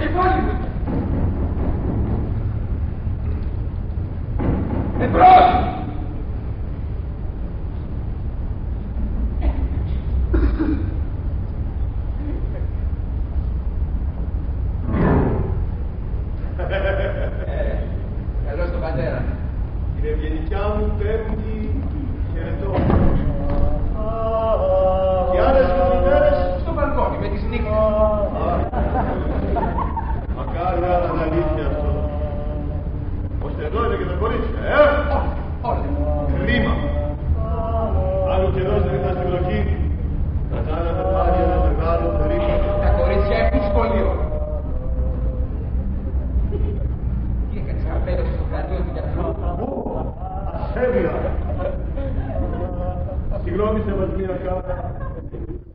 πόλη. Εμπρός! Καλώς τον πατέρα. Την ευγενικιά μου πέμπτη χαιρετώ. Και άλλες μητέρες Στο μπαλκόνι με τις νύχτες. Μακάρι να είναι αλήθεια αυτό. Ώστε εδώ είναι και τα κορίτσια, Όλα. Κρίμα. Αν ο καιρός δεν ήταν στη βροχή, θα κάναμε πάλι ένα μεγάλο περίπατο. Τα κορίτσια έχουν σχολείο. Τι έκανες, απέλωσε στο κρατείο του γιατρού. Ασέβεια. Συγγνώμη, Σεβασμία, κάνα.